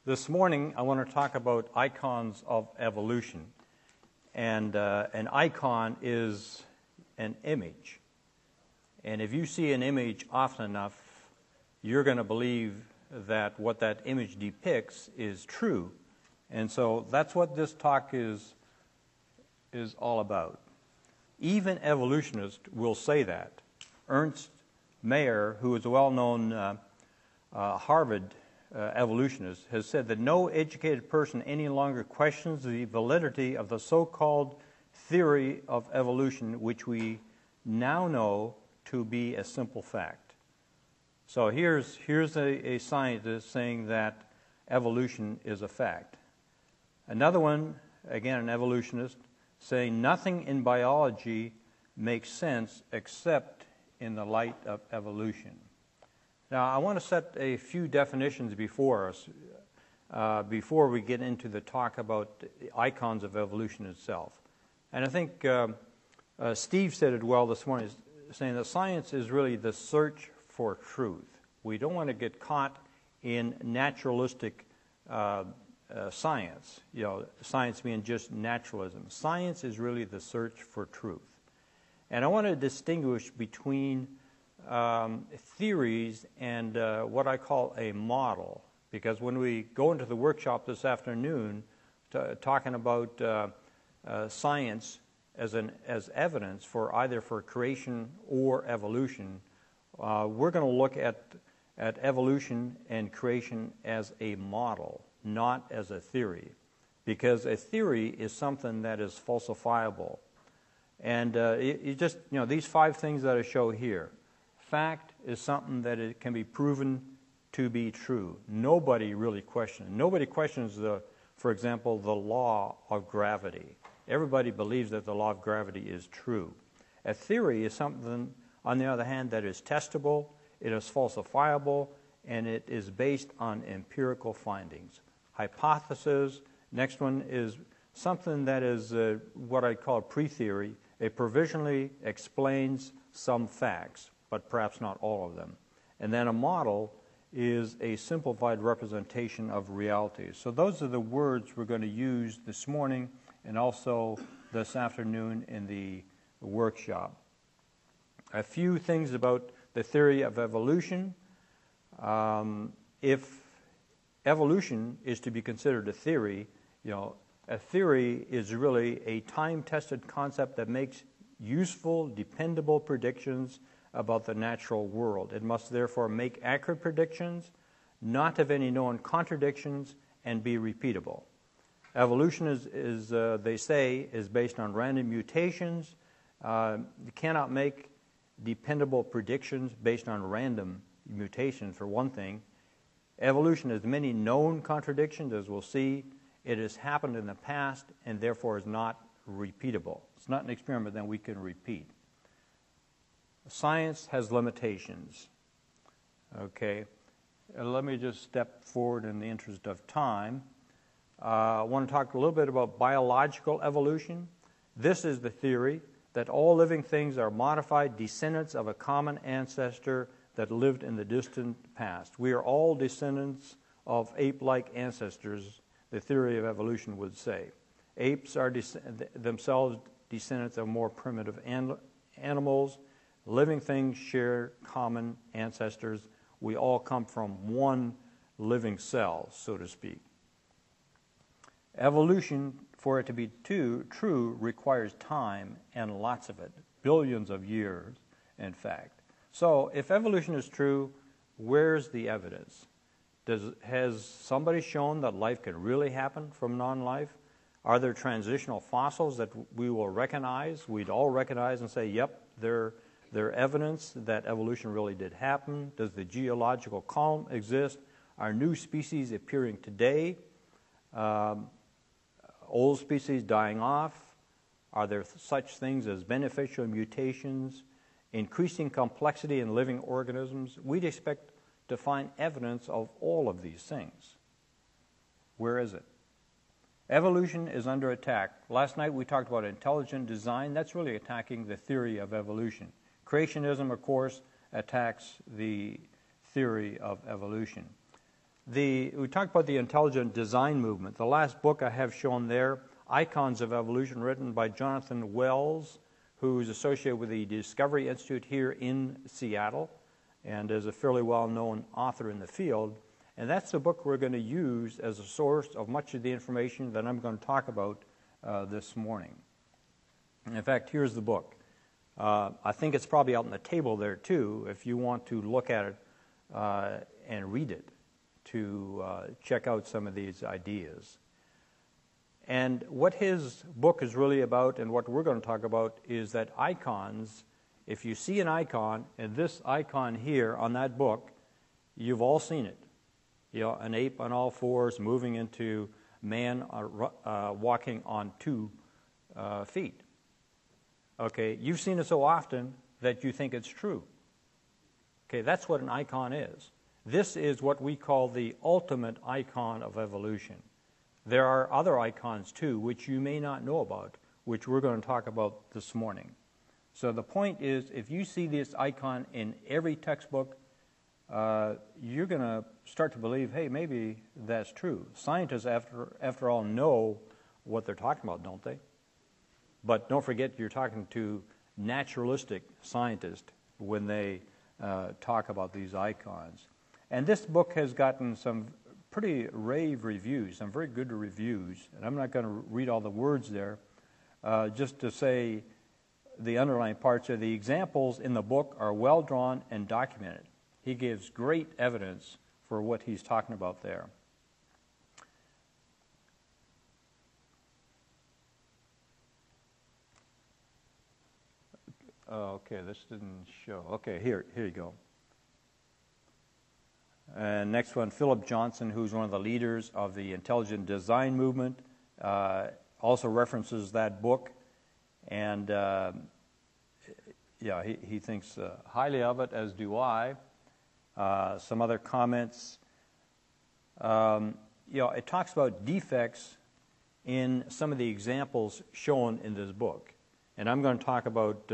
This morning, I want to talk about icons of evolution. And an icon is an image. And if you see an image often enough, you're going to believe that what that image depicts is true. And so that's what this talk is all about. Even evolutionists will say that. Ernst Mayr, who is a well-known Harvard evolutionist, has said that no educated person any longer questions the validity of the so-called theory of evolution, which we now know to be a simple fact. So here's a scientist saying that evolution is a fact. Another one, again an evolutionist, saying nothing in biology makes sense except in the light of evolution. Now, I want to set a few definitions before us before we get into the talk about the icons of evolution itself. And I think Steve said it well this morning, saying that science is really the search for truth. We don't want to get caught in naturalistic science, science being just naturalism. Science is really the search for truth. And I want to distinguish between theories and what I call a model, because when we go into the workshop this afternoon talking about science as evidence for either for creation or evolution, we're going to look at evolution and creation as a model, not as a theory, because a theory is something that is falsifiable. And these 5 things that I show here. Fact is something that it can be proven to be true. Nobody really questions. Nobody questions, for example, the law of gravity. Everybody believes that the law of gravity is true. A theory is something, on the other hand, that is testable, it is falsifiable, and it is based on empirical findings. Hypothesis, next one is something that is what I call pre-theory. It provisionally explains some facts, but perhaps not all of them. And then a model is a simplified representation of reality. So those are the words we're going to use this morning and also this afternoon in the workshop. A few things about the theory of evolution. If evolution is to be considered a theory, a theory is really a time-tested concept that makes useful, dependable predictions about the natural world. It must therefore make accurate predictions, not have any known contradictions, and be repeatable. Evolution is they say, is based on random mutations. You cannot make dependable predictions based on random mutations, for one thing. Evolution has many known contradictions, as we'll see. It has happened in the past and therefore is not repeatable. It's not an experiment that we can repeat. Science has limitations. Okay, let me just step forward in the interest of time. I want to talk a little bit about biological evolution. This is the theory that all living things are modified descendants of a common ancestor that lived in the distant past. We are all descendants of ape-like ancestors, the theory of evolution would say. Apes are themselves descendants of more primitive animals. Living things share common ancestors. We all come from one living cell, so to speak. Evolution, for it to be true, requires time, and lots of it, billions of years, in fact. So if evolution is true, where's the evidence? Has somebody shown that life can really happen from non-life? Are there transitional fossils that we will recognize, we'd all recognize and say, yep, they're evidence that evolution really did happen? Does the geological column exist? Are new species appearing today? Old species dying off? Are there such things as beneficial mutations? Increasing complexity in living organisms? We'd expect to find evidence of all of these things. Where is it? Evolution is under attack. Last night we talked about intelligent design. That's really attacking the theory of evolution. Creationism, of course, attacks the theory of evolution. We talked about the intelligent design movement. The last book I have shown there, Icons of Evolution, written by Jonathan Wells, who's associated with the Discovery Institute here in Seattle and is a fairly well-known author in the field. And that's the book we're going to use as a source of much of the information that I'm going to talk about this morning. In fact, here's the book. I think it's probably out on the table there too if you want to look at it and read it to check out some of these ideas. And what his book is really about and what we're going to talk about is that icons, if you see an icon, and this icon here on that book, you've all seen it. You know, an ape on all fours moving into man walking on 2 feet. Okay, you've seen it so often that you think it's true. Okay, that's what an icon is. This is what we call the ultimate icon of evolution. There are other icons too, which you may not know about, which we're going to talk about this morning. So the point is, if you see this icon in every textbook, you're going to start to believe, hey, maybe that's true. Scientists, after all, know what they're talking about, don't they? But don't forget, you're talking to naturalistic scientists when they talk about these icons. And this book has gotten some pretty rave reviews, some very good reviews. And I'm not going to read all the words there, just to say the underlying parts of the examples in the book are well drawn and documented. He gives great evidence for what he's talking about there. Okay, this didn't show. Okay, here you go. And next one, Philip Johnson, who's one of the leaders of the intelligent design movement, also references that book, and he thinks highly of it, as do I. Some other comments. It talks about defects in some of the examples shown in this book, and I'm going to talk about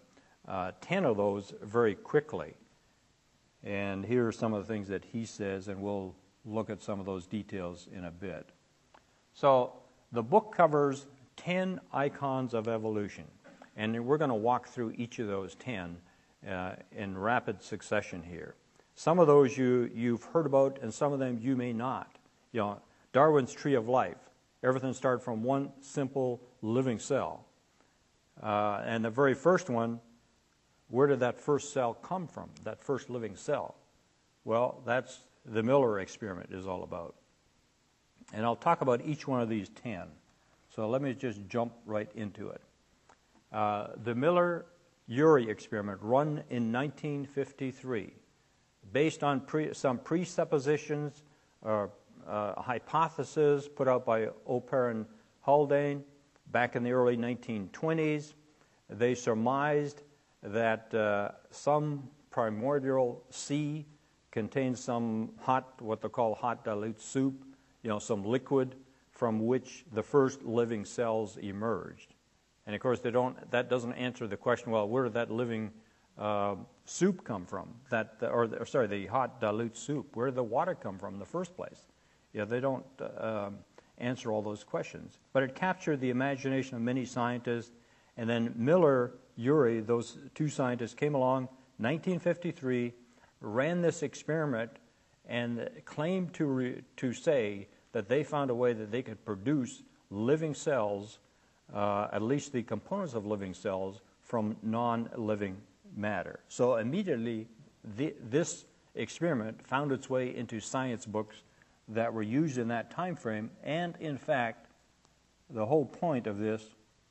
10 of those very quickly. And here are some of the things that he says, and we'll look at some of those details in a bit. So the book covers 10 icons of evolution, and we're going to walk through each of those 10 in rapid succession here. Some of those you've heard about, and some of them you may not. Darwin's Tree of Life. Everything started from one simple living cell. And the very first one, where did that first cell come from, that first living cell? Well, that's the Miller experiment is all about. And I'll talk about each one of these 10. So let me just jump right into it. The Miller-Urey experiment, run in 1953, based on some presuppositions or hypotheses put out by Oper and Haldane back in the early 1920s. They surmised that some primordial sea contains some what they call hot dilute soup, some liquid from which the first living cells emerged. And of course, that doesn't answer the question, well, where did that living soup come from? The hot dilute soup. Where did the water come from in the first place? They don't answer all those questions. But it captured the imagination of many scientists. And then Miller-Urey, those two scientists, came along 1953, ran this experiment, and claimed to say that they found a way that they could produce living cells, at least the components of living cells, from non-living matter. So immediately, this experiment found its way into science books that were used in that time frame. And in fact, the whole point of this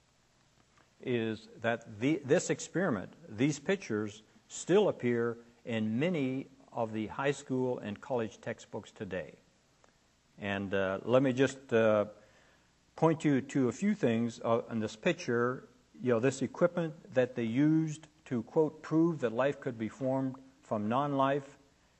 is that this experiment, these pictures, still appear in many of the high school and college textbooks today. And let me just point you to a few things in this picture. This equipment that they used to, quote, prove that life could be formed from non-life,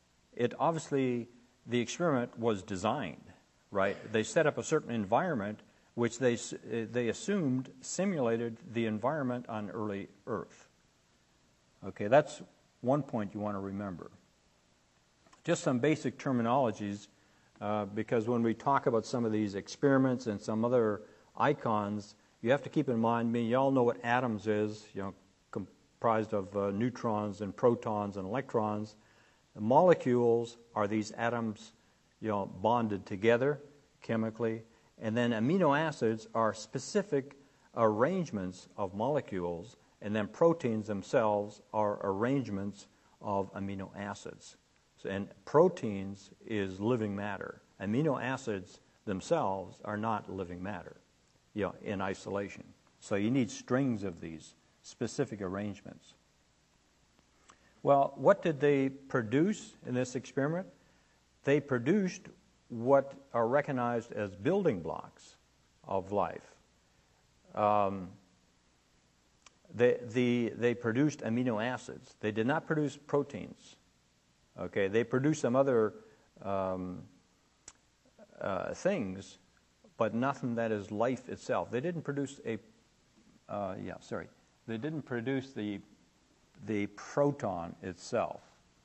the experiment was designed, right? They set up a certain environment which they assumed simulated the environment on early Earth. Okay, that's one point you want to remember. Just some basic terminologies because when we talk about some of these experiments and some other icons, you have to keep in mind, you all know what atoms is, comprised of neutrons and protons and electrons. The molecules are these atoms, bonded together chemically, and then amino acids are specific arrangements of molecules, and then proteins themselves are arrangements of amino acids. And proteins is living matter. Amino acids themselves are not living matter, in isolation. So you need strings of these specific arrangements. Well, what did they produce in this experiment? They produced what are recognized as building blocks of life. They produced amino acids. They did not produce proteins. Okay, they produced some other things, but nothing that is life itself. They didn't produce They didn't produce the proton itself.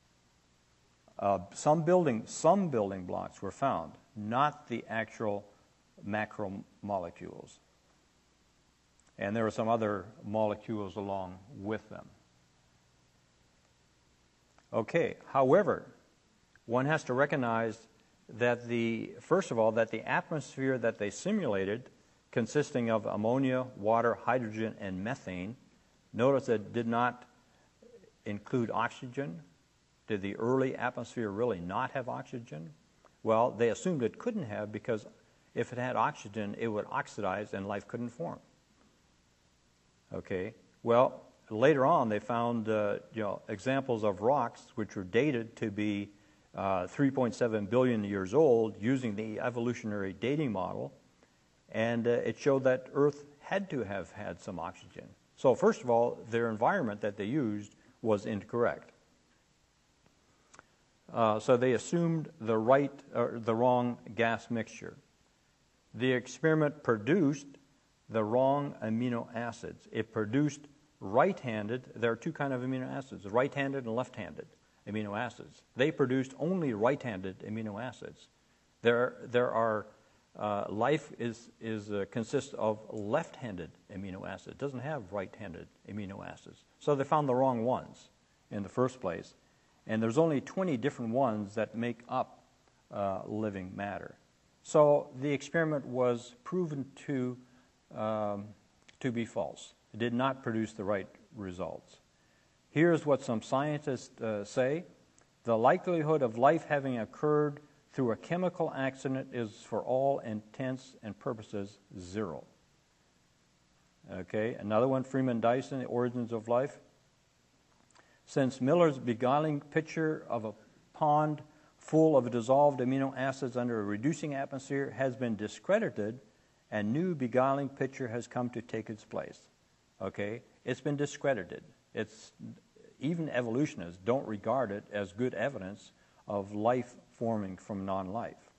Some building blocks were found, not the actual macromolecules. And there were some other molecules along with them. Okay, however, one has to recognize that first of all, that the atmosphere that they simulated, consisting of ammonia, water, hydrogen, and methane, notice that it did not include oxygen. Did the early atmosphere really not have oxygen? Well, they assumed it couldn't have, because if it had oxygen, it would oxidize and life couldn't form. Okay, well, later on they found examples of rocks which were dated to be 3.7 billion years old using the evolutionary dating model, and it showed that Earth had to have had some oxygen. So first of all, their environment that they used was incorrect. So they assumed the wrong gas mixture. The experiment produced the wrong amino acids. It produced right-handed. There are two kinds of amino acids: right-handed and left-handed amino acids. They produced only right-handed amino acids. Life consists of left-handed amino acids. It doesn't have right-handed amino acids. So they found the wrong ones in the first place. And there's only 20 different ones that make up living matter. So the experiment was proven to be false. It did not produce the right results. Here's what some scientists say. The likelihood of life having occurred through a chemical accident is, for all intents and purposes, 0. Okay, another one, Freeman Dyson, The Origins of Life. Since Miller's beguiling picture of a pond full of dissolved amino acids under a reducing atmosphere has been discredited, a new beguiling picture has come to take its place. Okay, it's been discredited. Even evolutionists don't regard it as good evidence of life forming from non-life.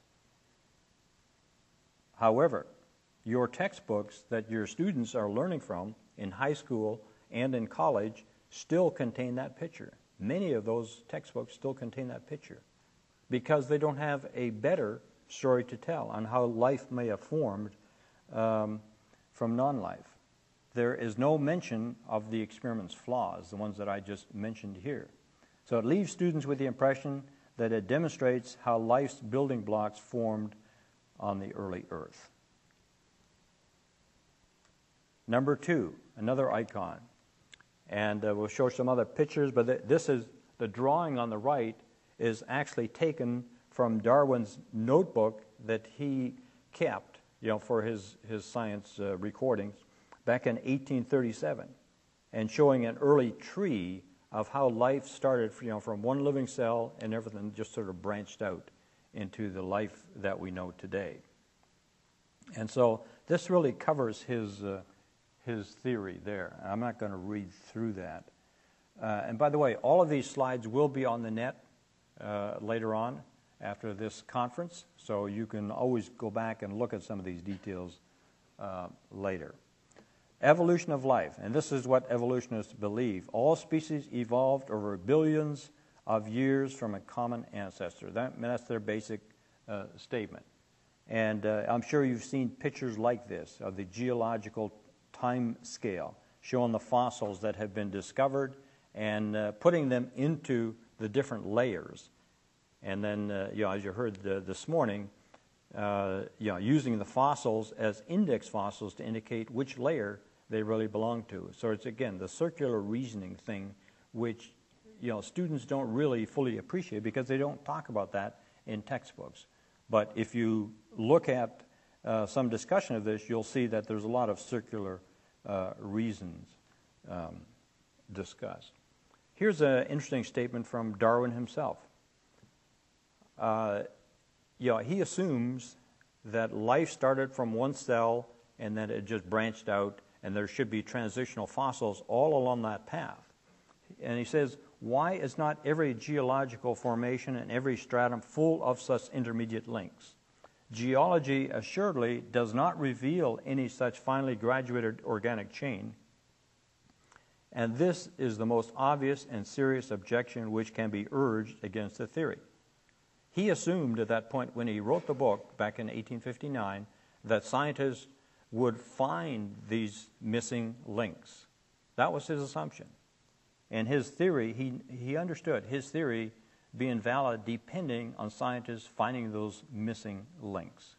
However, your textbooks that your students are learning from in high school and in college still contain that picture. Many of those textbooks still contain that picture because they don't have a better story to tell on how life may have formed from non-life. There is no mention of the experiment's flaws, the ones that I just mentioned here. So it leaves students with the impression that it demonstrates how life's building blocks formed on the early Earth. Number 2, another icon. And we'll show some other pictures, but this is the drawing on the right is actually taken from Darwin's notebook that he kept, for his science recordings back in 1837, and showing an early tree of how life started, from one living cell, and everything just sort of branched out into the life that we know today. And so this really covers his theory there. I'm not going to read through that. And by the way, all of these slides will be on the net later on after this conference, so you can always go back and look at some of these details later. Evolution of life, and this is what evolutionists believe. All species evolved over billions of years from a common ancestor. That's their basic statement. And I'm sure you've seen pictures like this of the geological time scale showing the fossils that have been discovered and putting them into the different layers. And then, as you heard this morning, using the fossils as index fossils to indicate which layer they really belong to. So it's, again, the circular reasoning thing, which students don't really fully appreciate because they don't talk about that in textbooks. But if you look at some discussion of this, you'll see that there's a lot of circular reasons discussed. Here's an interesting statement from Darwin himself. He assumes that life started from one cell and then it just branched out, and there should be transitional fossils all along that path. And he says, why is not every geological formation and every stratum full of such intermediate links? Geology assuredly does not reveal any such finely graduated organic chain, and this is the most obvious and serious objection which can be urged against the theory. He assumed at that point when he wrote the book back in 1859 that scientists would find these missing links. That was his assumption. And his theory, he understood his theory being valid depending on scientists finding those missing links.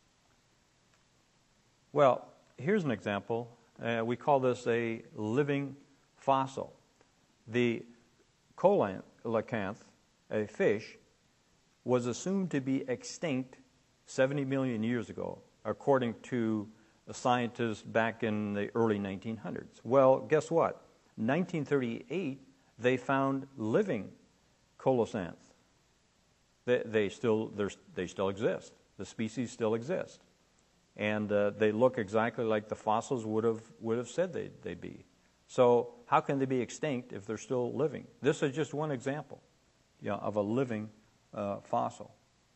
Well, here's an example. We call this a living fossil. The coelacanth, a fish, was assumed to be extinct 70 million years ago, according to scientists back in the early 1900s. Well, guess what? 1938, they found living coelacanth. They still exist. The species still exist, and they look exactly like the fossils would have said they'd be. So how can they be extinct if they're still living? This is just one example, of a living fossil.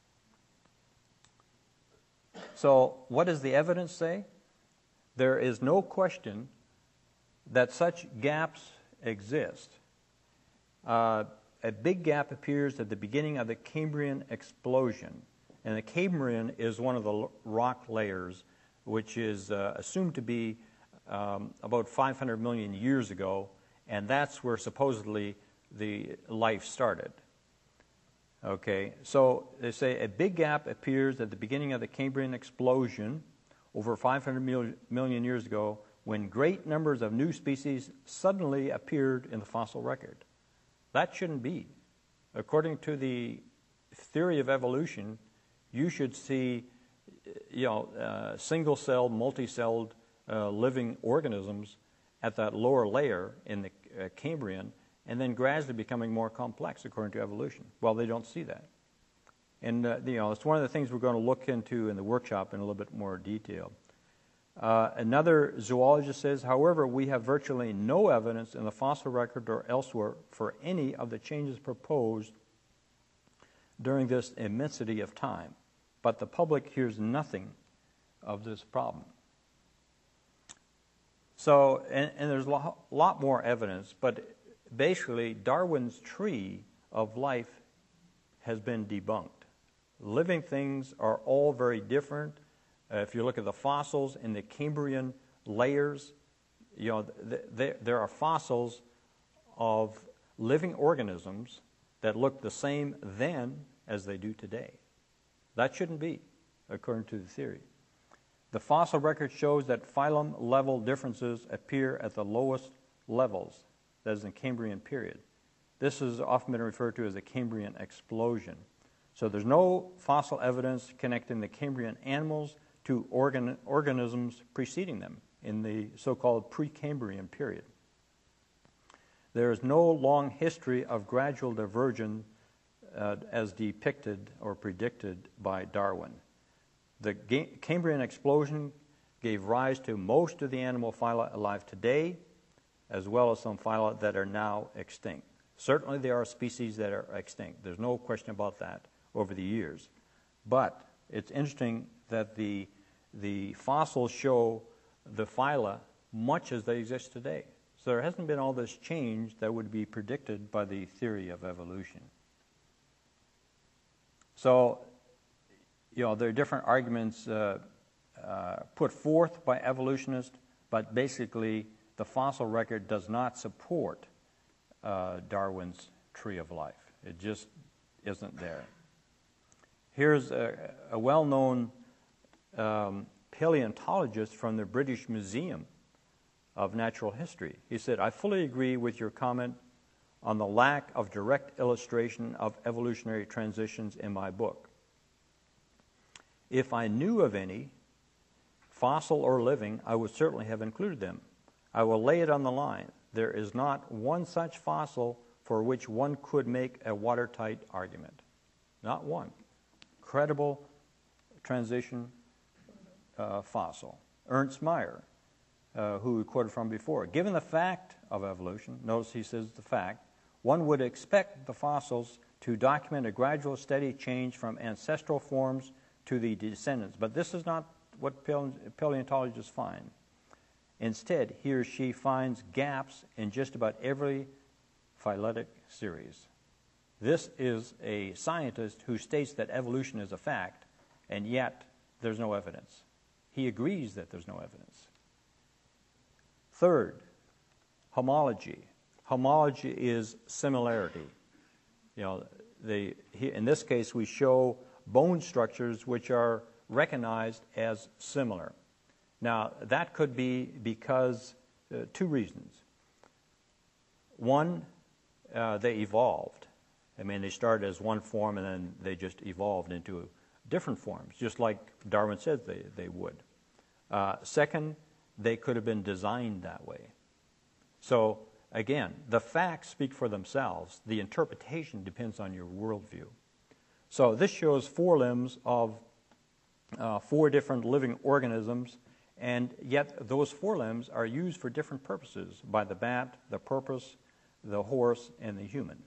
So what does the evidence say? There is no question that such gaps exist. A big gap appears at the beginning of the Cambrian explosion. And the Cambrian is one of the rock layers which is assumed to be about 500 million years ago, and that's where supposedly the life started. Okay, so they say a big gap appears at the beginning of the Cambrian explosion over 500 million years ago, when great numbers of new species suddenly appeared in the fossil record. That shouldn't be. According to the theory of evolution, you should see, single-celled, multi-celled living organisms at that lower layer in the Cambrian, and then gradually becoming more complex according to evolution. Well, they don't see that. And, it's one of the things we're going to look into in the workshop in a little bit more detail. Another zoologist says, however, we have virtually no evidence in the fossil record or elsewhere for any of the changes proposed during this immensity of time. But the public hears nothing of this problem. So, and there's a lot more evidence, but basically Darwin's tree of life has been debunked. Living things are all very different. If you look at the fossils in the Cambrian layers, there are fossils of living organisms that look the same then as they do today. That shouldn't be, according to the theory. The fossil record shows that phylum-level differences appear at the lowest levels, that is in the Cambrian period. This has often been referred to as the Cambrian explosion. So there's no fossil evidence connecting the Cambrian animals to organisms preceding them in the so-called Precambrian period. There is no long history of gradual diversion as depicted or predicted by Darwin. The Cambrian explosion gave rise to most of the animal phyla alive today, as well as some phyla that are now extinct. Certainly there are species that are extinct. There's no question about that over the years. But it's interesting that the fossils show the phyla much as they exist today. So there hasn't been all this change that would be predicted by the theory of evolution. So, there are different arguments put forth by evolutionists, but basically the fossil record does not support Darwin's tree of life. It just isn't there. Here's a well-known paleontologist from the British Museum of Natural History. He said, "I fully agree with your comment on the lack of direct illustration of evolutionary transitions in my book. If I knew of any, fossil or living, I would certainly have included them. I will lay it on the line. There is not one such fossil for which one could make a watertight argument." Not one. Credible transition fossil. Ernst Mayr, who we quoted from before. "Given the fact of evolution," notice he says the fact, "one would expect the fossils to document a gradual, steady change from ancestral forms to the descendants." But this is not what paleontologists find. Instead, he or she finds gaps in just about every phyletic series. This is a scientist who states that evolution is a fact, and yet there's no evidence. He agrees that there's no evidence. Third, homology. Homology is similarity. In this case, we show bone structures which are recognized as similar. Now, that could be because two reasons. One, they evolved. They started as one form and then they just evolved into different forms, just like Darwin said they would. Second, they could have been designed that way. So, again, the facts speak for themselves. The interpretation depends on your worldview. So this shows forelimbs of 4 different living organisms, and yet those forelimbs are used for different purposes by the bat, the porpoise, the horse, and the human.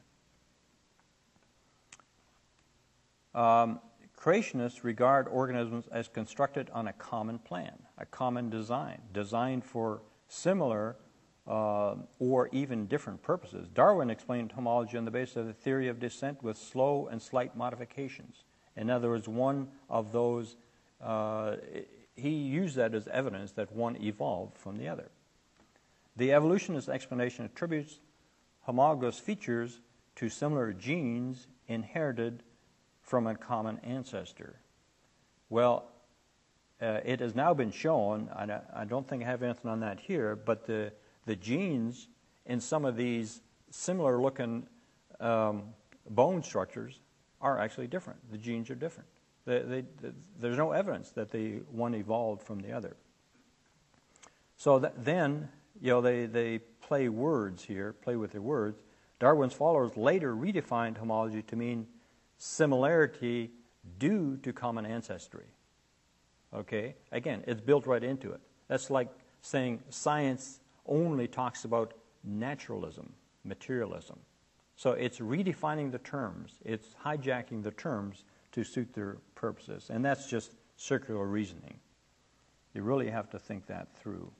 Creationists regard organisms as constructed on a common plan, a common design, designed for similar or even different purposes. Darwin explained homology on the basis of the theory of descent with slow and slight modifications. In other words, one of those, he used that as evidence that one evolved from the other. The evolutionist explanation attributes homologous features to similar genes inherited from a common ancestor. Well, it has now been shown, I don't think I have anything on that here, but the genes in some of these similar-looking bone structures are actually different. The genes are different. There's no evidence that the one evolved from the other. So then, they play words here, play with their words. Darwin's followers later redefined homology to mean similarity due to common ancestry. Okay? Again, it's built right into it. That's like saying science only talks about naturalism, materialism. So it's redefining the terms. It's hijacking the terms to suit their purposes. And that's just circular reasoning. You really have to think that through.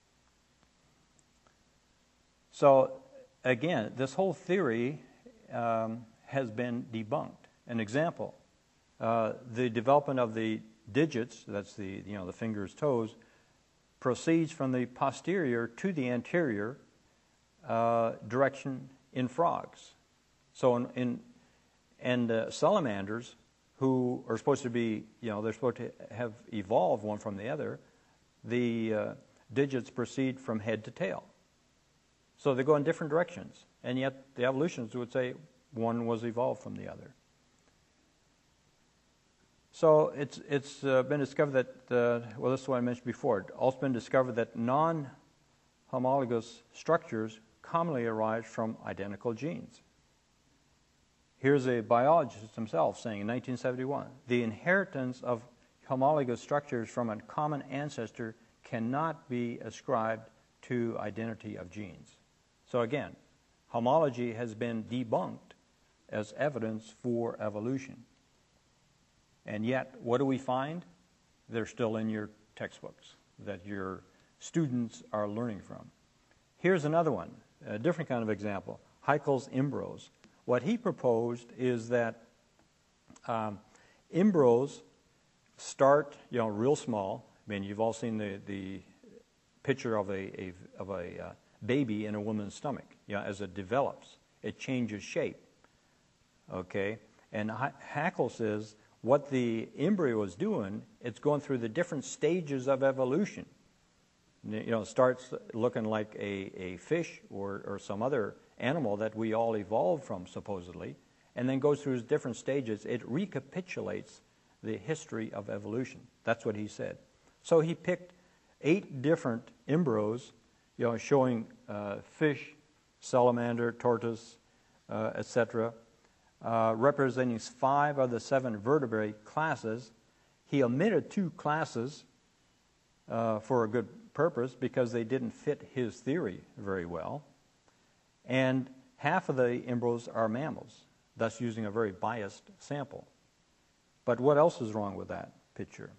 So, again, this whole theory has been debunked. An example, the development of the digits, that's the fingers, toes, proceeds from the posterior to the anterior direction in frogs. So in salamanders, who are supposed to be, they're supposed to have evolved one from the other, the digits proceed from head to tail. So they go in different directions, and yet the evolutionists would say one was evolved from the other. So it's been discovered that, this is what I mentioned before, it's also been discovered that non-homologous structures commonly arise from identical genes. Here's a biologist himself saying in 1971, the inheritance of homologous structures from a common ancestor cannot be ascribed to identity of genes. So again, homology has been debunked as evidence for evolution. And yet, what do we find? They're still in your textbooks that your students are learning from. Here's another one, a different kind of example, Haeckel's embryos. What he proposed is that embryos start, real small. I mean, you've all seen the picture of a baby in a woman's stomach. As it develops, it changes shape. Okay, and Haeckel says what the embryo is doing, it's going through the different stages of evolution. Starts looking like a fish or some other animal that we all evolved from, supposedly, and then goes through different stages. It recapitulates the history of evolution. That's what he said. So he picked 8 different embryos, showing fish, salamander, tortoise, etc., representing 5 of the 7 vertebrate classes. He omitted 2 classes for a good purpose because they didn't fit his theory very well. And half of the embryos are mammals, thus using a very biased sample. But what else is wrong with that picture?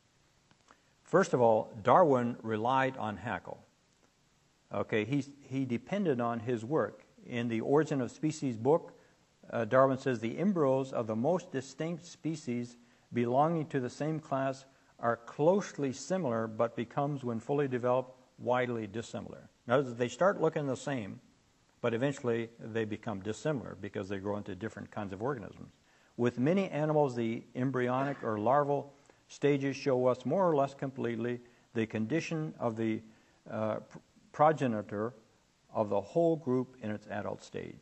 First of all, Darwin relied on Haeckel. Okay, he depended on his work. In the Origin of Species book, Darwin says the embryos of the most distinct species belonging to the same class are closely similar, but becomes, when fully developed, widely dissimilar. In other words, they start looking the same, but eventually they become dissimilar because they grow into different kinds of organisms. With many animals, the embryonic or larval stages show us more or less completely the condition of the progenitor of the whole group in its adult stage.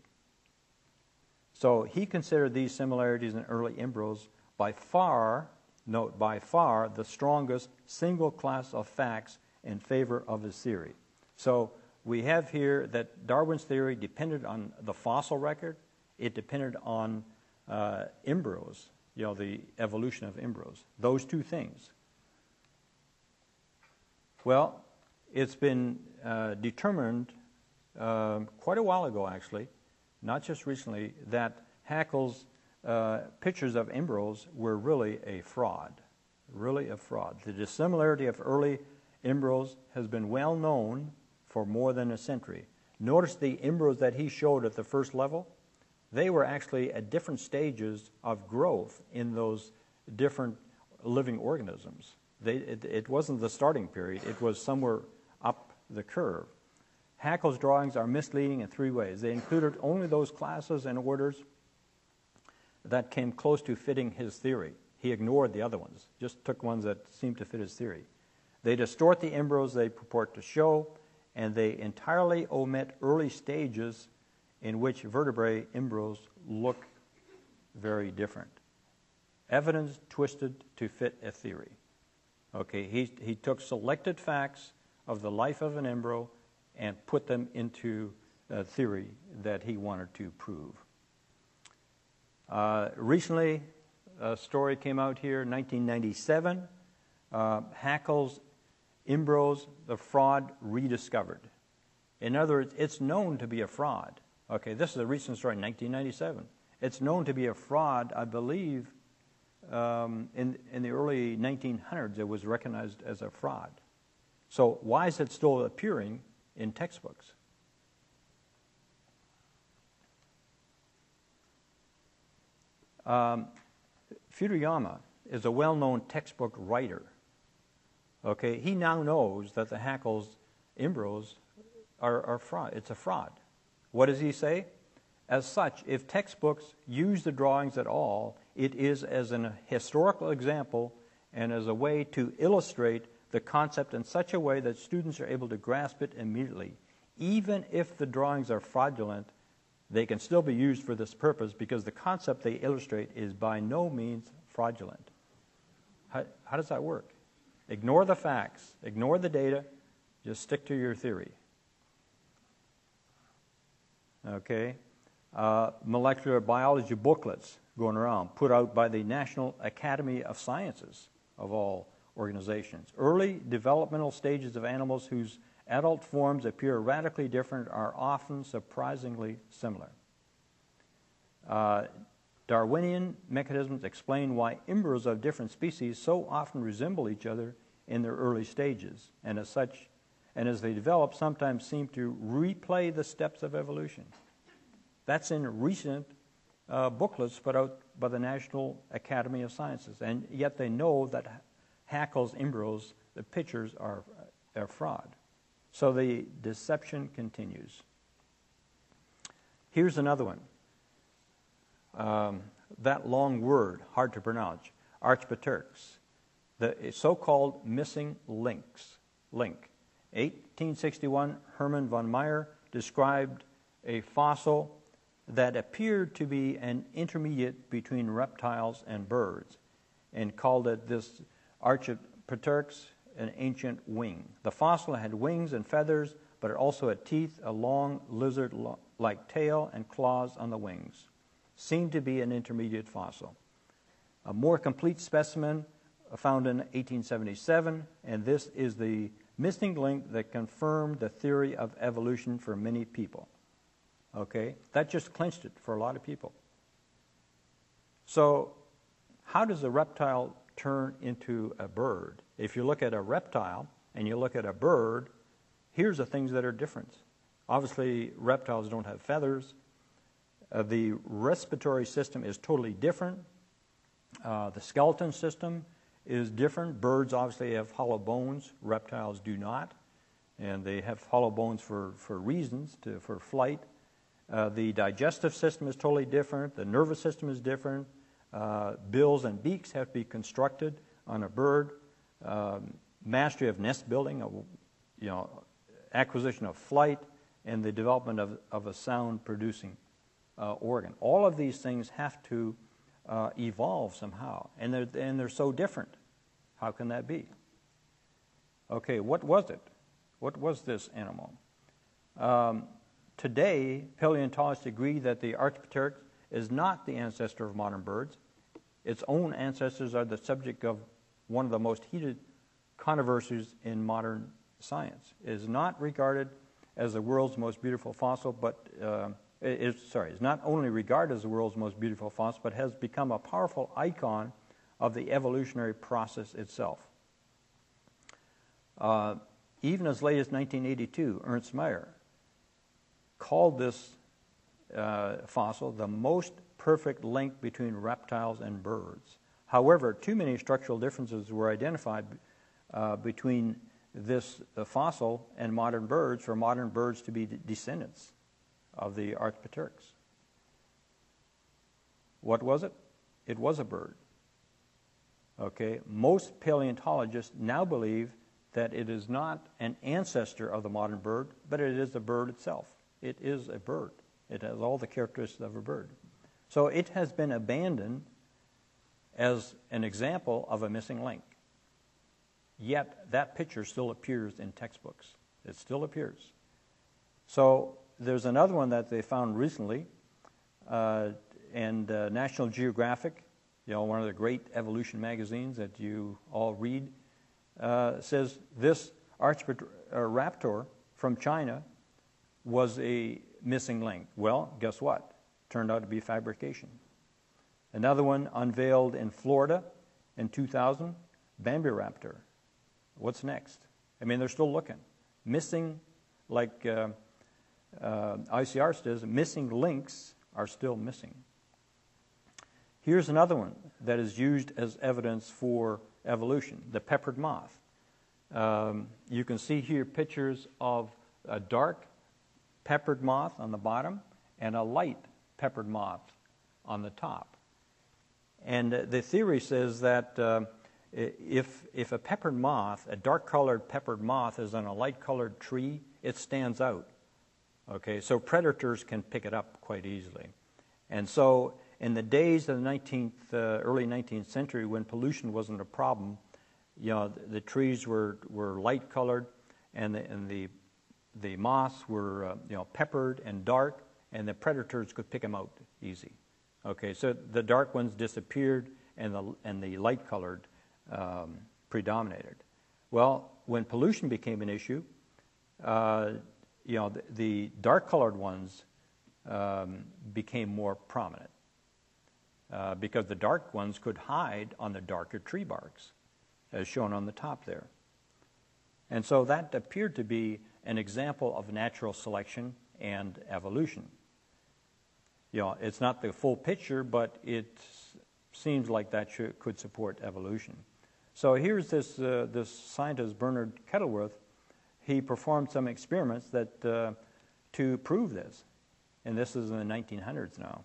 So he considered these similarities in early embryos by far, note, by far the strongest single class of facts in favor of his theory. So we have here that Darwin's theory depended on the fossil record. It depended on embryos, the evolution of embryos. Those 2 things. Well, it's been determined quite a while ago, actually, not just recently, that Haeckel's pictures of embryos were really a fraud. Really a fraud. The dissimilarity of early embryos has been well known for more than a century. Notice the embryos that he showed at the first level. They were actually at different stages of growth in those different living organisms. It wasn't the starting period. It was somewhere up the curve. Haeckel's drawings are misleading in 3 ways. They included only those classes and orders that came close to fitting his theory. He ignored the other ones, just took ones that seemed to fit his theory. They distort the embryos they purport to show, and they entirely omit early stages in which vertebrate embryos look very different. Evidence twisted to fit a theory. Okay, he took selected facts of the life of an embryo and put them into a theory that he wanted to prove. Recently, a story came out here in 1997. Haeckel's embryos, the fraud rediscovered. In other words, it's known to be a fraud. Okay, this is a recent story, 1997. It's known to be a fraud, I believe, in the early 1900s. It was recognized as a fraud. So why is it still appearing in textbooks? Fukuyama is a well-known textbook writer. Okay, he now knows that the Haeckel's embryos are fraud. It's a fraud. What does he say? As such, if textbooks use the drawings at all, it is as an historical example and as a way to illustrate the concept in such a way that students are able to grasp it immediately. Even if the drawings are fraudulent, they can still be used for this purpose because the concept they illustrate is by no means fraudulent. How does that work? Ignore the facts, ignore the data, just stick to your theory. Okay? Molecular biology booklets going around, put out by the National Academy of Sciences, of all organizations. Early developmental stages of animals whose adult forms appear radically different are often surprisingly similar. Darwinian mechanisms explain why embryos of different species so often resemble each other in their early stages, and as such, and as they develop, sometimes seem to replay the steps of evolution. That's in recent booklets put out by the National Academy of Sciences, and yet they know that Haeckel's embryos, the pictures, are fraud. So the deception continues. Here's another one. That long word, hard to pronounce, Archaeopteryx, the so-called missing link. 1861, Hermann von Meyer described a fossil that appeared to be an intermediate between reptiles and birds, and called it this Archaeopteryx, an ancient wing. The fossil had wings and feathers, but it also had teeth, a long lizard-like tail, and claws on the wings. Seemed to be an intermediate fossil. A more complete specimen found in 1877, and this is the missing link that confirmed the theory of evolution for many people. Okay? That just clinched it for a lot of people. So, how does a reptile turn into a bird? If you look at a reptile and you look at a bird, here's the things that are different. Obviously, reptiles don't have feathers. The respiratory system is totally different. The skeleton system is different. Birds obviously have hollow bones. Reptiles do not. And they have hollow bones for reasons, for flight. The digestive system is totally different. The nervous system is different. Bills and beaks have to be constructed on a bird. Mastery of nest building, acquisition of flight, and the development of a sound-producing organ. All of these things have to evolve somehow, and they're so different. How can that be? Okay, what was it? What was this animal? Today, paleontologists agree that the Archaeopteryx is not the ancestor of modern birds. Its own ancestors are the subject of one of the most heated controversies in modern science. It is not regarded as the world's most beautiful fossil, but it's not only regarded as the world's most beautiful fossil, but has become a powerful icon of the evolutionary process itself. Even as late as 1982, Ernst Mayr called this fossil the most perfect link between reptiles and birds. However, too many structural differences were identified between this fossil and modern birds for modern birds to be descendants of the Archaeopteryx. What was it? It was a bird. Okay, most paleontologists now believe that it is not an ancestor of the modern bird, but it is a bird itself. It is a bird. It has all the characteristics of a bird. So it has been abandoned as an example of a missing link. Yet that picture still appears in textbooks. It still appears. So there's another one that they found recently, and National Geographic, one of the great evolution magazines that you all read, says this Archaeopteryx from China was a missing link. Well, guess what? Turned out to be fabrication. Another one unveiled in Florida in 2000, Bambiraptor. What's next? I mean, they're still looking. Missing, like ICR says, missing links are still missing. Here's another one that is used as evidence for evolution, the peppered moth. You can see here pictures of a dark peppered moth on the bottom and a light peppered moth on the top. And the theory says that if a peppered moth, a dark-colored peppered moth, is on a light-colored tree, it stands out. Okay, so predators can pick it up quite easily. And so in the days of the early 19th century, when pollution wasn't a problem, the trees were light-colored, and the moths were peppered and dark, and the predators could pick them out easy. Okay, so the dark ones disappeared, and the light-colored predominated. Well, when pollution became an issue, the dark-colored ones became more prominent because the dark ones could hide on the darker tree barks, as shown on the top there. And so that appeared to be an example of natural selection and evolution. it's not the full picture, but it seems like that could support evolution. So here's this scientist, Bernard Kettleworth. He performed some experiments to prove this, and this is in the 1900s now.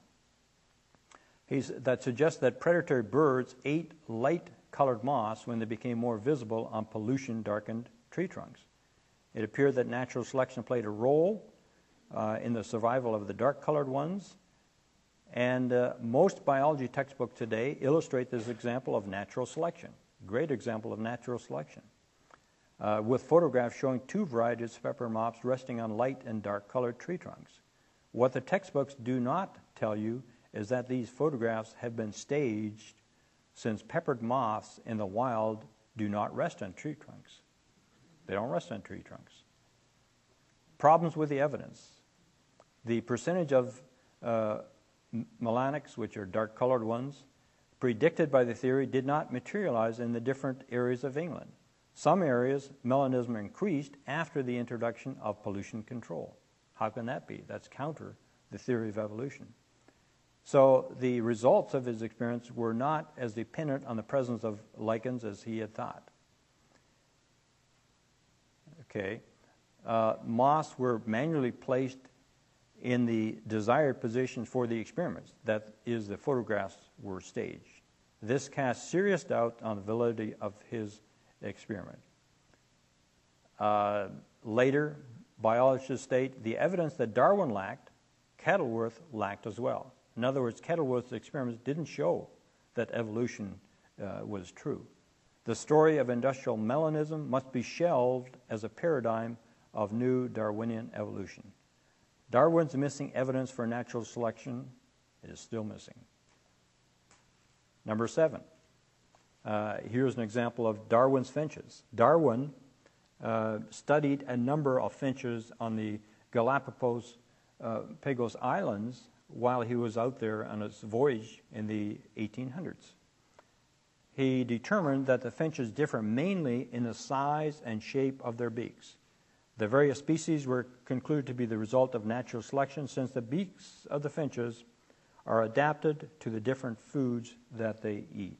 That suggests that predatory birds ate light-colored moss when they became more visible on pollution-darkened tree trunks. It appeared that natural selection played a role in the survival of the dark-colored ones, and most biology textbooks today illustrate this example of natural selection. Great example of natural selection. With photographs showing two varieties of pepper moths resting on light and dark-colored tree trunks. What the textbooks do not tell you is that these photographs have been staged, since peppered moths in the wild do not rest on tree trunks. They don't rest on tree trunks. Problems with the evidence. The percentage of melanics, which are dark-colored ones, predicted by the theory did not materialize in the different areas of England. Some areas, melanism increased after the introduction of pollution control. How can that be? That's counter the theory of evolution. So the results of his experiments were not as dependent on the presence of lichens as he had thought. Okay. Moths were manually placed in the desired positions for the experiments. That is, the photographs were staged. This cast serious doubt on the validity of his experiment. Later, biologists state the evidence that Darwin lacked, Kettleworth lacked as well. In other words, Kettleworth's experiments didn't show that evolution was true. The story of industrial melanism must be shelved as a paradigm of new Darwinian evolution. Darwin's missing evidence for natural selection is still missing. Number 7. Here's an example of Darwin's finches. Darwin studied a number of finches on the Galapagos Islands while he was out there on his voyage in the 1800s. He determined that the finches differ mainly in the size and shape of their beaks. The various species were concluded to be the result of natural selection, since the beaks of the finches are adapted to the different foods that they eat.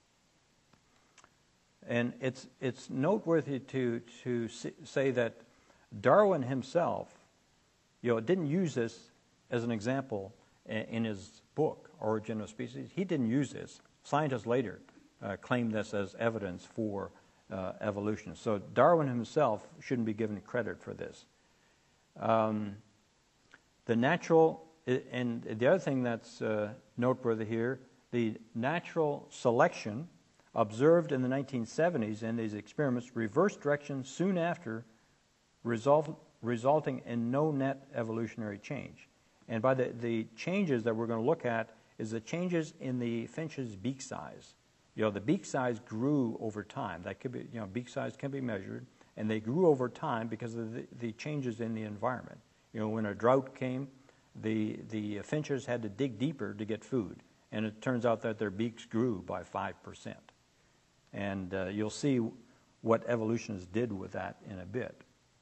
And it's noteworthy to say that Darwin himself, didn't use this as an example in his book, Origin of Species. He didn't use this. Scientists later claimed this as evidence for evolution. So Darwin himself shouldn't be given credit for this. The natural, and the other thing that's noteworthy here, the natural selection observed in the 1970s in these experiments reversed direction soon after, resulting in no net evolutionary change. And by the changes that we're going to look at is the changes in the finch's beak size. The beak size grew over time. That could be, beak size can be measured, and they grew over time because of the changes in the environment. When a drought came, the finches had to dig deeper to get food, and it turns out that their beaks grew by 5%. And you'll see what evolutionists did with that in a bit.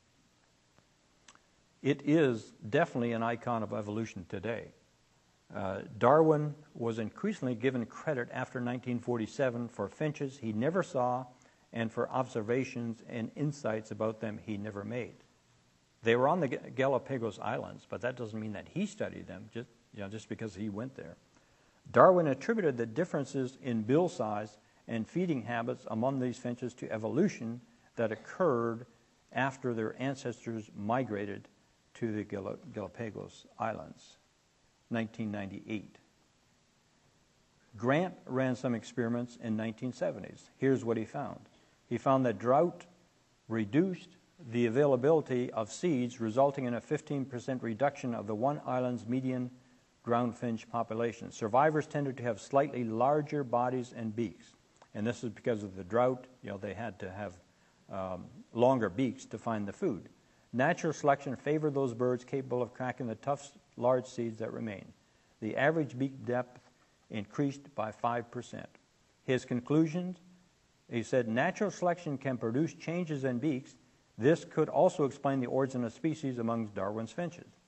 It is definitely an icon of evolution today. Darwin was increasingly given credit after 1947 for finches he never saw and for observations and insights about them he never made. They were on the Galapagos Islands, but that doesn't mean that he studied them just because he went there. Darwin attributed the differences in bill size and feeding habits among these finches to evolution that occurred after their ancestors migrated to the Galapagos Islands. 1998. Grant ran some experiments in 1970s. Here's what he found. He found that drought reduced the availability of seeds, resulting in a 15% reduction of the one island's median ground finch population. Survivors tended to have slightly larger bodies and beaks, and this is because of the drought. They had to have longer beaks to find the food. Natural selection favored those birds capable of cracking the tough, large seeds that remain. The average beak depth increased by 5%. His conclusions, he said, natural selection can produce changes in beaks. This could also explain the origin of species among Darwin's finches.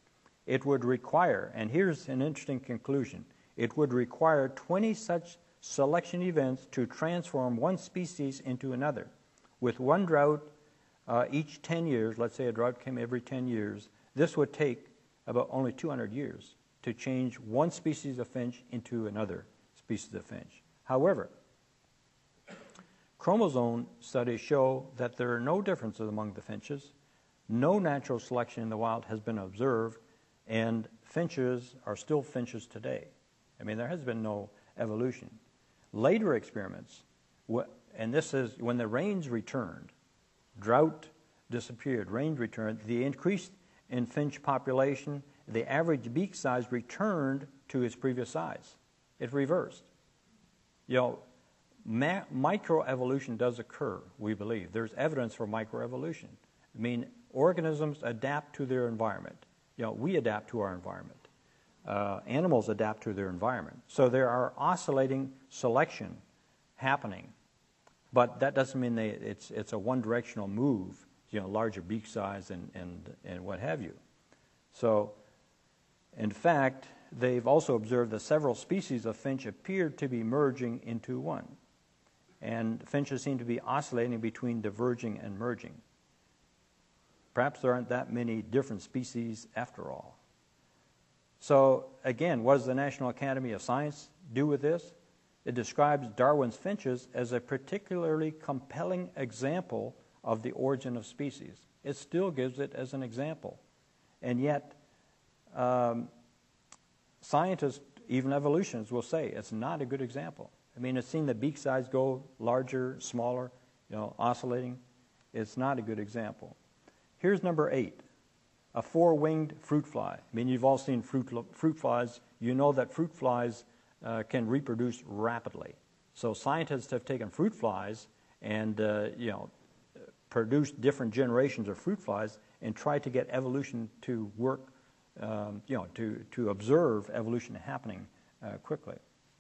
it would require, and here's an interesting conclusion, it would require 20 such selection events to transform one species into another. With one drought each 10 years, let's say a drought came every 10 years, this would take about only 200 years to change one species of finch into another species of finch. However, chromosome studies show that there are no differences among the finches. No natural selection in the wild has been observed, and finches are still finches today. I mean, there has been no evolution. Later experiments, and this is when the rains returned, drought disappeared, rains returned, the increase in finch population, the average beak size returned to its previous size. It reversed. Microevolution does occur, we believe. There's evidence for microevolution. I mean, organisms adapt to their environment. We adapt to our environment. Animals adapt to their environment. So there are oscillating selection happening, but that doesn't mean it's a one-directional move, larger beak size and what have you. So, in fact, they've also observed that several species of finch appear to be merging into one. And finches seem to be oscillating between diverging and merging. Perhaps there aren't that many different species after all. So, again, what does the National Academy of Science do with this? It describes Darwin's finches as a particularly compelling example of the origin of species. It still gives it as an example. And yet, scientists, even evolutionists, will say it's not a good example. I mean, it's seen the beak size go larger, smaller, oscillating. It's not a good example. Here's number 8, a four-winged fruit fly. I mean, you've all seen fruit flies. You know that fruit flies can reproduce rapidly. So scientists have taken fruit flies and, produced different generations of fruit flies and tried to get evolution to work, to observe evolution happening quickly.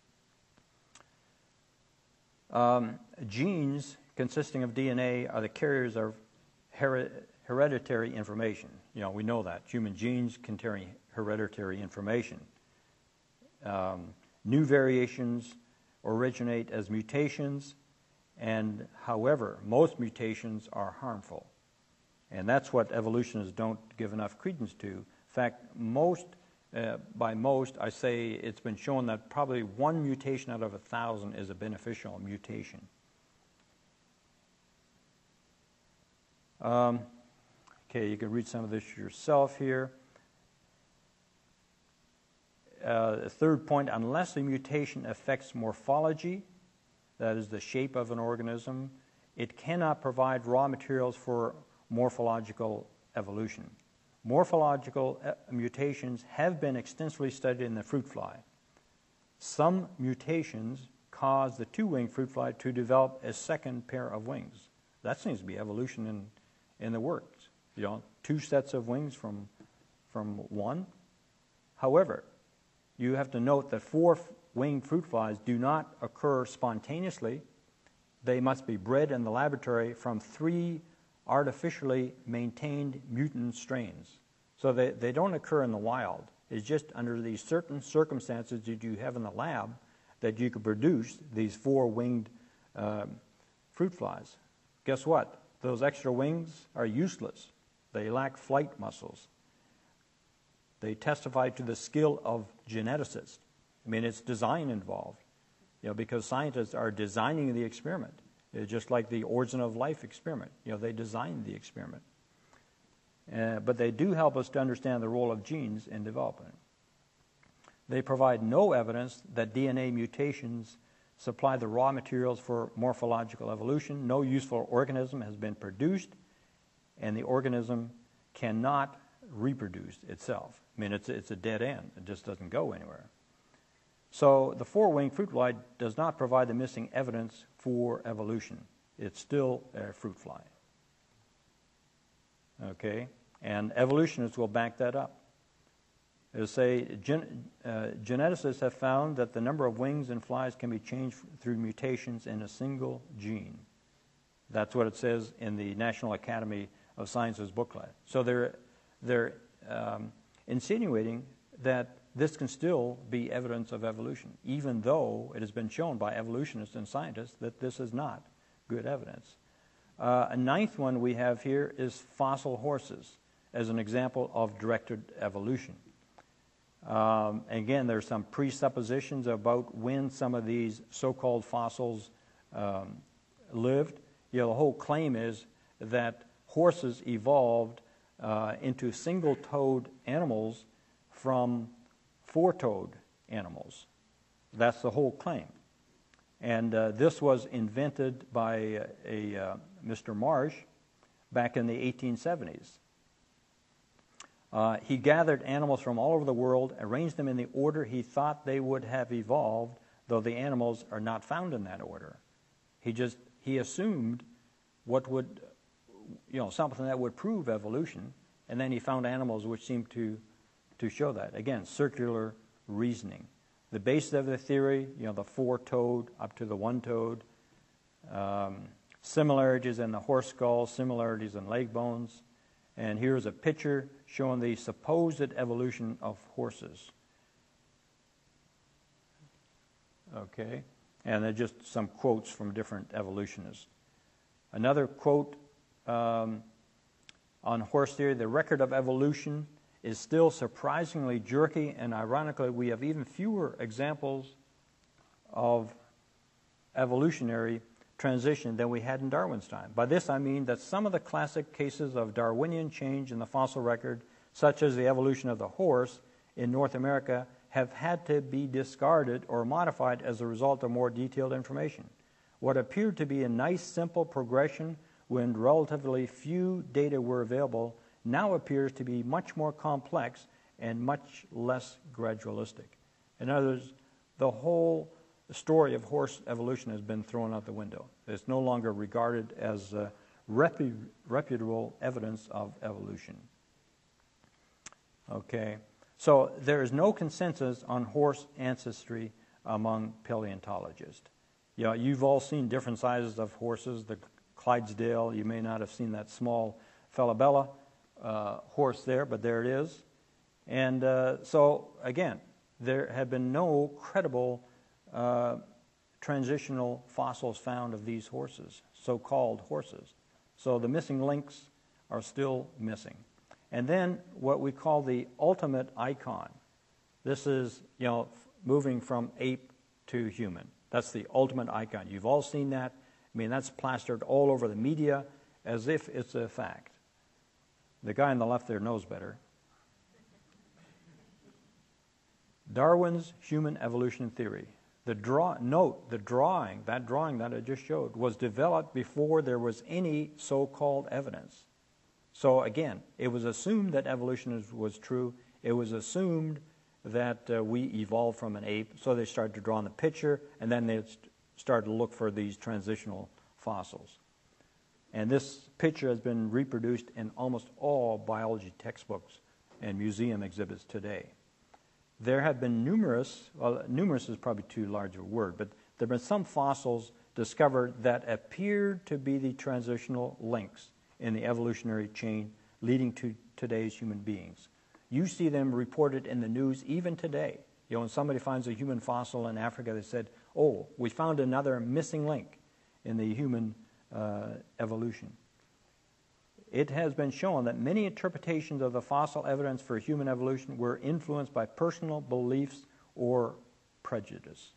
Genes consisting of DNA are the carriers of hereditary information. We know that. Human genes can carry hereditary information. New variations originate as mutations, and however, most mutations are harmful. And that's what evolutionists don't give enough credence to. In fact, by most, I say it's been shown that probably one mutation out of 1,000 is a beneficial mutation. Okay, you can read some of this yourself here. Third point, unless a mutation affects morphology, that is the shape of an organism, it cannot provide raw materials for morphological evolution. Morphological mutations have been extensively studied in the fruit fly. Some mutations cause the two-winged fruit fly to develop a second pair of wings. That seems to be evolution in the works. Two sets of wings from one. However, you have to note that four-winged fruit flies do not occur spontaneously. They must be bred in the laboratory from 3 artificially maintained mutant strains. So they don't occur in the wild. It's just under these certain circumstances that you have in the lab that you could produce these four-winged fruit flies. Guess what? Those extra wings are useless. They lack flight muscles. They testify to the skill of geneticists. I mean, it's design involved, because scientists are designing the experiment. It's just like the origin of life experiment. They designed the experiment. But they do help us to understand the role of genes in development. They provide no evidence that DNA mutations supply the raw materials for morphological evolution. No useful organism has been produced, and the organism cannot reproduce itself. I mean, it's a dead end. It just doesn't go anywhere. So the four-winged fruit fly does not provide the missing evidence for evolution. It's still a fruit fly. Okay? And evolutionists will back that up. They'll say geneticists have found that the number of wings in flies can be changed through mutations in a single gene. That's what it says in the National Academy of Sciences booklet. So they're insinuating that this can still be evidence of evolution, even though it has been shown by evolutionists and scientists that this is not good evidence. A ninth one we have here is fossil horses as an example of directed evolution. Again, there's some presuppositions about when some of these so-called fossils lived. The whole claim is that horses evolved into single-toed animals from four-toed animals. That's the whole claim. And this was invented by Mr. Marsh back in the 1870s. He gathered animals from all over the world, arranged them in the order he thought they would have evolved, though the animals are not found in that order. He assumed what would, something that would prove evolution, and then he found animals which seemed to show that. Again, circular reasoning. The basis of the theory, the four-toed up to the one-toed, similarities in the horse skull, similarities in leg bones. And here's a picture showing the supposed evolution of horses. Okay, and they're just some quotes from different evolutionists. Another quote on horse theory: the record of evolution is still surprisingly jerky, and ironically, we have even fewer examples of evolutionary transition than we had in Darwin's time. By this I mean that some of the classic cases of Darwinian change in the fossil record, such as the evolution of the horse in North America, have had to be discarded or modified as a result of more detailed information. What appeared to be a nice, simple progression when relatively few data were available now appears to be much more complex and much less gradualistic. In other words, the whole story of horse evolution has been thrown out the window. It's no longer regarded as reputable evidence of evolution. Okay, so there is no consensus on horse ancestry among paleontologists. You've all seen different sizes of horses. The Clydesdale, you may not have seen that small Falabella horse there, but there it is. And so, again, there have been no credible transitional fossils found of these horses, so-called horses. So the missing links are still missing. And then what we call the ultimate icon. This is, moving from ape to human. That's the ultimate icon. You've all seen that. I mean, that's plastered all over the media as if it's a fact. The guy on the left there knows better. Darwin's human evolution theory. That drawing that I just showed was developed before there was any so-called evidence. So again, it was assumed that evolution was true. It was assumed that we evolved from an ape, so they started to draw in the picture, and then they started to look for these transitional fossils. And this picture has been reproduced in almost all biology textbooks and museum exhibits today. There have been numerous is probably too large a word, but there have been some fossils discovered that appear to be the transitional links in the evolutionary chain leading to today's human beings. You see them reported in the news even today. When somebody finds a human fossil in Africa, they said, "Oh, we found another missing link in the human evolution." It has been shown that many interpretations of the fossil evidence for human evolution were influenced by personal beliefs or prejudice.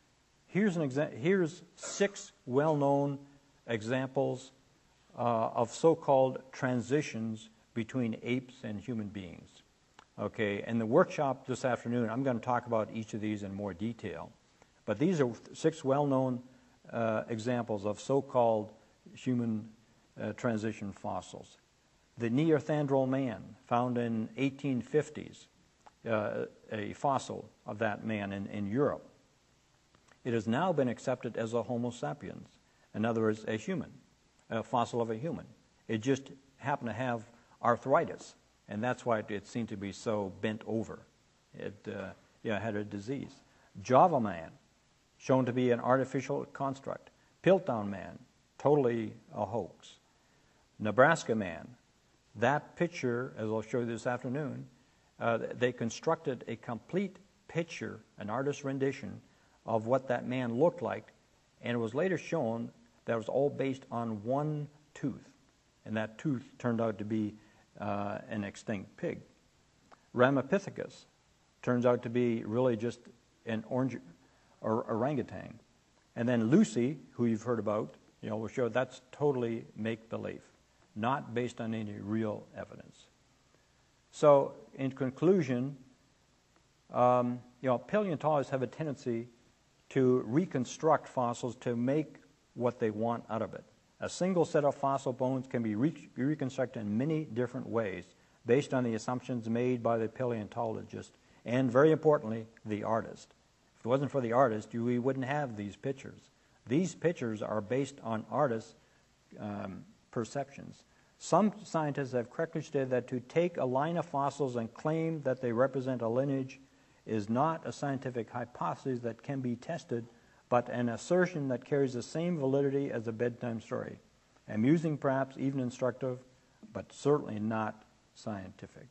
Here's 6 well-known examples of so-called transitions between apes and human beings. Okay, in the workshop this afternoon, I'm going to talk about each of these in more detail. But these are 6 well-known examples of so-called human transition fossils. The Neanderthal man, found in 1850s, a fossil of that man in Europe. It has now been accepted as a Homo sapiens, in other words, a human, a fossil of a human. It just happened to have arthritis, and that's why it seemed to be so bent over. It had a disease. Java man, shown to be an artificial construct. Piltdown man, totally a hoax. Nebraska man, that picture, as I'll show you this afternoon, they constructed a complete picture, an artist's rendition, of what that man looked like, and it was later shown that it was all based on one tooth, and that tooth turned out to be an extinct pig. Ramapithecus turns out to be really just an orangutan. And then Lucy, who you've heard about, will show that's totally make-believe, not based on any real evidence. So, in conclusion, paleontologists have a tendency to reconstruct fossils to make what they want out of it. A single set of fossil bones can be reconstructed in many different ways based on the assumptions made by the paleontologist and, very importantly, the artist. If it wasn't for the artist, we wouldn't have these pictures. These pictures are based on artists' perceptions. Some scientists have correctly stated that to take a line of fossils and claim that they represent a lineage is not a scientific hypothesis that can be tested, but an assertion that carries the same validity as a bedtime story. Amusing, perhaps even instructive, but certainly not scientific.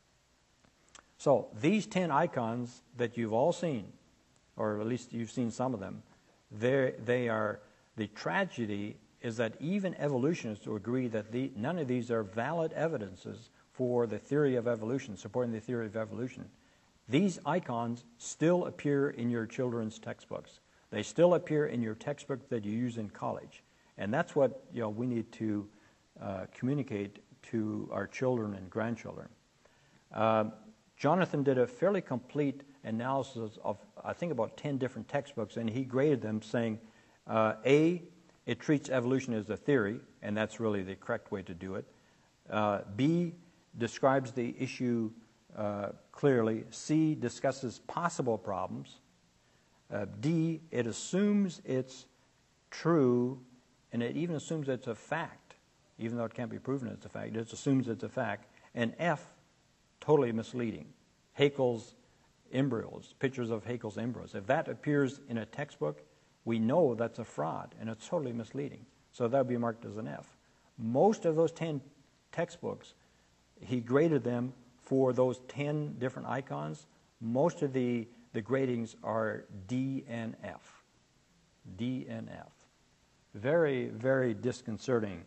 So these 10 icons that you've all seen, or at least you've seen some of them, they are, the tragedy is that even evolutionists will agree that none of these are valid evidences for the theory of evolution, supporting the theory of evolution. These icons still appear in your children's textbooks. They still appear in your textbook that you use in college. And that's what we need to communicate to our children and grandchildren. Jonathan did a fairly complete analysis of, I think, about 10 different textbooks, and he graded them saying, A, it treats evolution as a theory, and that's really the correct way to do it. B, describes the issue clearly. C, discusses possible problems. D, it assumes it's true, and it even assumes it's a fact, even though it can't be proven it's a fact. It assumes it's a fact. And F, totally misleading. Haeckel's embryos, pictures of Haeckel's embryos. If that appears in a textbook, we know that's a fraud, and it's totally misleading. So that would be marked as an F. Most of those 10 textbooks, he graded them for those 10 different icons. Most of the gradings are D and F. D and F. Very, very disconcerting.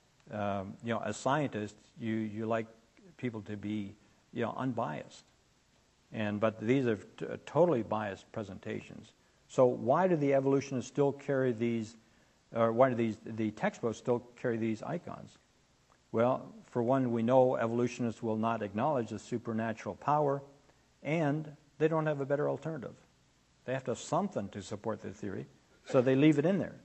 As scientists, you like people to be, unbiased. But these are totally biased presentations. So why do the evolutionists still carry these, or why do the textbooks still carry these icons? Well, for one, we know evolutionists will not acknowledge the supernatural power, and they don't have a better alternative. They have to have something to support their theory, so they leave it in there.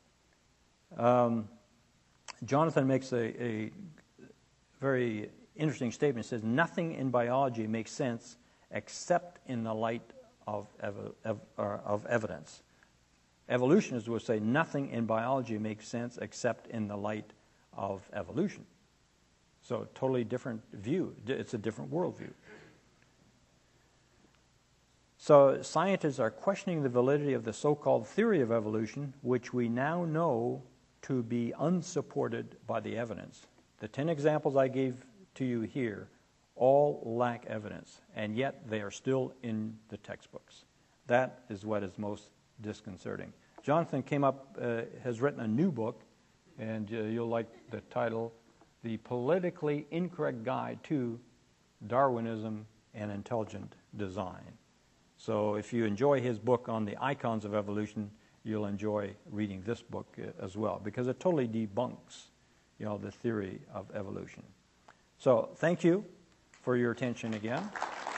Jonathan makes a very interesting statement. He says, nothing in biology makes sense except in the light of evidence. Evolutionists will say nothing in biology makes sense except in the light of evolution. So totally different view. It's a different worldview. So scientists are questioning the validity of the so-called theory of evolution, which we now know to be unsupported by the evidence. The 10 examples I gave to you here all lack evidence, and yet they are still in the textbooks. That is what is most disconcerting. Jonathan has written a new book, and you'll like the title, The Politically Incorrect Guide to Darwinism and Intelligent Design. So if you enjoy his book on the icons of evolution, you'll enjoy reading this book as well, because it totally debunks, the theory of evolution. So thank you for your attention again.